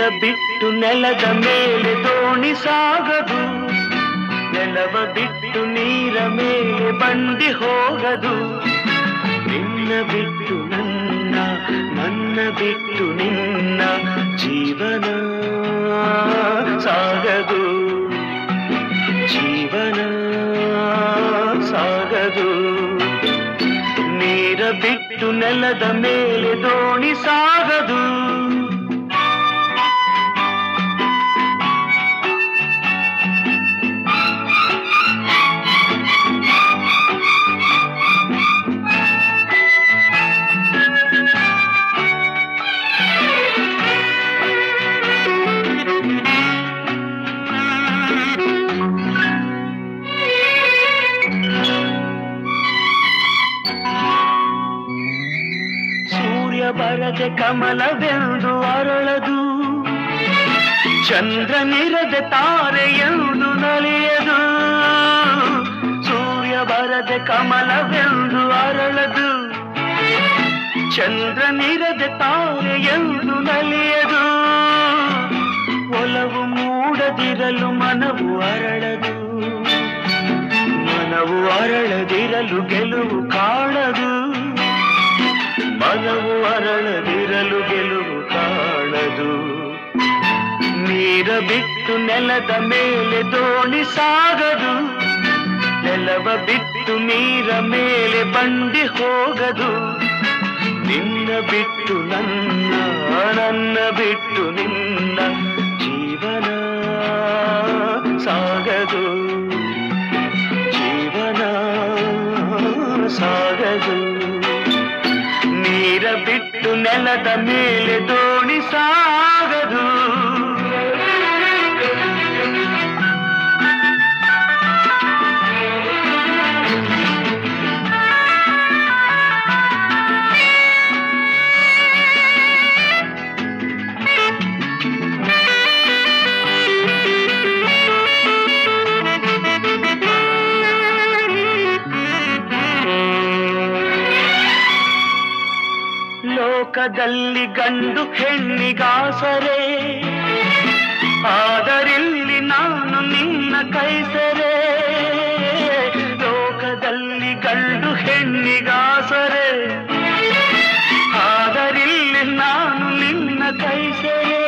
ಬಿಟ್ಟು ನೆಲದ ಮೇಲೆ ದೋಣಿ ಸಾಗದು, ನೆಲವ ಬಿಟ್ಟು ನೀರ ಮೇಲೆ ಬಂಡಿ ಹೋಗದು. ನಿನ್ನ ಬಿಟ್ಟು ನನ್ನ, ನನ್ನ ಬಿಟ್ಟು ನಿನ್ನ ಜೀವನ ಸಾಗದು, ಜೀವನ ಸಾಗದು. ನೀರ ಬಿಟ್ಟು ನೆಲದ ಮೇಲೆ ದೋಣಿ ಸಾಗದು. ಬರದೆ ಕಮಲವೆಂದು ಅರಳದು, ಚಂದ್ರನಿರದೆ ತಾರೆಯೆಂದು ನಲಿಯದು. ಸೂರ್ಯ ಬರದೆ ಕಮಲವೆಂದು ಅರಳದು, ಚಂದ್ರನಿರದೆ ತಾರೆಯೆಂದು ನಲಿಯದು. ಒಲವು ಮೂಡದಿರಲು ಮನವು ಅರಳದು, ಮನವು ಅರಳದಿರಲು ಗೆಲುವು ಕಾಣದು. ಮನವು ಅರಳದಿರಲು ಗೆಲುವು ಕಾಣದು. ನೀರ ಬಿಟ್ಟು ನೆಲದ ಮೇಲೆ ದೋಣಿ ಸಾಗದು, ನೆಲವ ಬಿಟ್ಟು ನೀರ ಮೇಲೆ ಬಂಡಿ ಹೋಗದು. ನಿನ್ನ ಬಿಟ್ಟು ನನ್ನ, ನನ್ನ ಬಿಟ್ಟು ನಿನ್ನ ಜೀವನ ಸಾಗದು, ಜೀವನ ಸಾಗದು. ನೀರ ಬಿಟ್ಟು ನೆಲದ ಮೇಲೆ ದೋಣಿ ಸಾಗದು. ಲೋಕದಲ್ಲಿ ಗಂಡು ಹೆಣ್ಣಿಗಾಸರೆ, ಆದರಿಲ್ಲಿ ನಾನು ನಿನ್ನ ಕೈಸರೆ. ಲೋಕದಲ್ಲಿ ಗಂಡು ಹೆಣ್ಣಿಗಾಸರೆ, ಆದರಿಲ್ಲಿ ನಾನು ನಿನ್ನ ಕೈಸರೆ.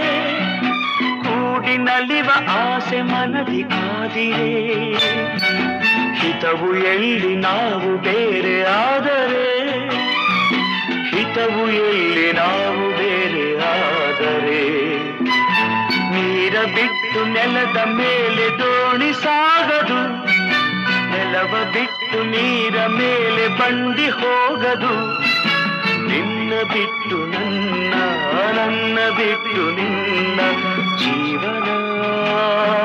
ಕೂಡಿ ನಲಿವ ಆಸೆ ಮನದಿ ಕಾದಿರೆ, ಹಿತವು ಎಲ್ಲಿ ನಾವು ಬೇರೆ ಆದರೆ, ಹಿತವು ಎಲ್ಲಿ ನಾವು ಬೇರೆ ಆದರೆ. ನೀರ ಬಿಟ್ಟು ನೆಲದ ಮೇಲೆ ದೋಣಿ ಸಾಗದು, ನೆಲವ ಬಿಟ್ಟು ನೀರ ಮೇಲೆ ಬಂಡಿ ಹೋಗದು. ನಿನ್ನ ಬಿಟ್ಟು ನನ್ನ, ನನ್ನ ಬಿಟ್ಟು ನಿನ್ನ ಜೀವನ